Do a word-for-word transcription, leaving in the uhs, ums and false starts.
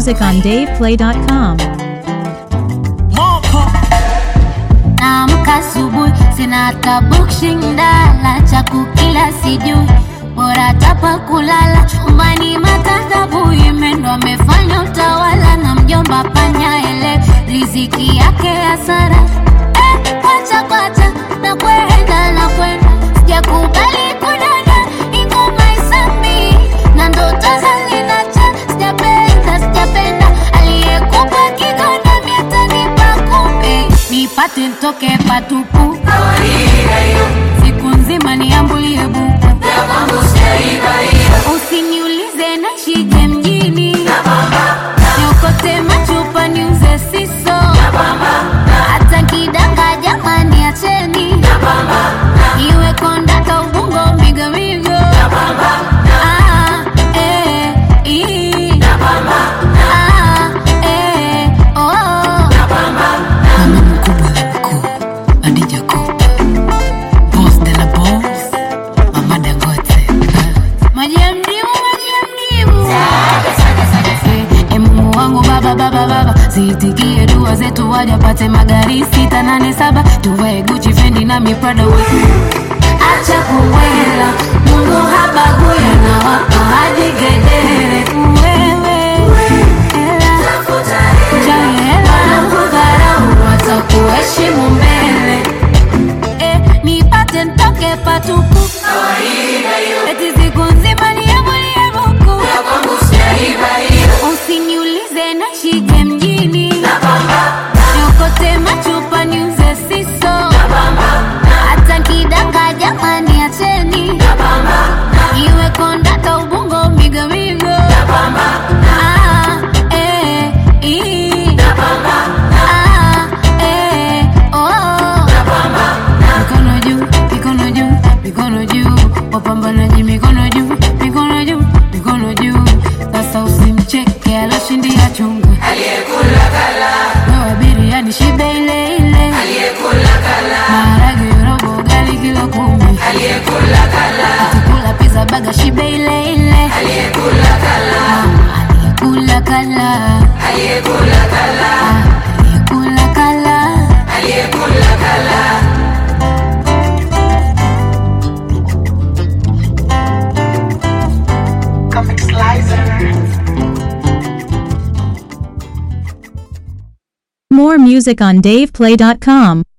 music on dave play dot com. Naamka asubuhi sina hata bukshindala cha kukila sijui, bora tapa kulala chumbani matatabu imendo amefanya utawala na mjomba panya ele riziki yake hasara. Eh, kwacha kwacha na kwenda na kwenda sijakubali kudada ingoma isami na ndoto zalinacha sijapenda sijapenda aliyekupa kigonda miatanipa kumbe nipate ntoke patupu siku nzima niambulie buku usiniulize naishije mjini niokote machupa niuze siso hata kidanga jamani acheni iwe kondaka ubungo migo migo ah, eh, ii ah, eh, oh mama mkubwa la mkuu Adija Kopa boss de la boss mama Dangote maji ya mdimu maji ya mdimu sake sake sake e Mungu wangu baba baba baba ziitikie dua zetu waja pate magari sita nane saba tuwe Gucci Fendi na mi Prada wetu acha kuwela Mungu habagui na wapa hadi gedere wewe hela jai hela kudharau watakuheshimu mbele eh nipate ntoke patupu eti siku nzima niambulie buku usiniulize naishije mjini niokote machupa niuze siso hata kidanga jamani acheni iwe kondaka ubungo migo migo ah, eh, ii ah, eh, oh mikono juu mikono juu mikono juu wapambanaji mikono juu mikono juu mikono juu sasa usimcheke aloshindia chunga aliyekula kala wewe biriani shibe ile ile aliyekula kala maharage robo gali kilo kumi aliyekula kala atikula pizza baga shibe ile ile aliyekula kala aliyekula kala aliyekula kala aliyekula kala aliyekula kala. More music on dave play dot com.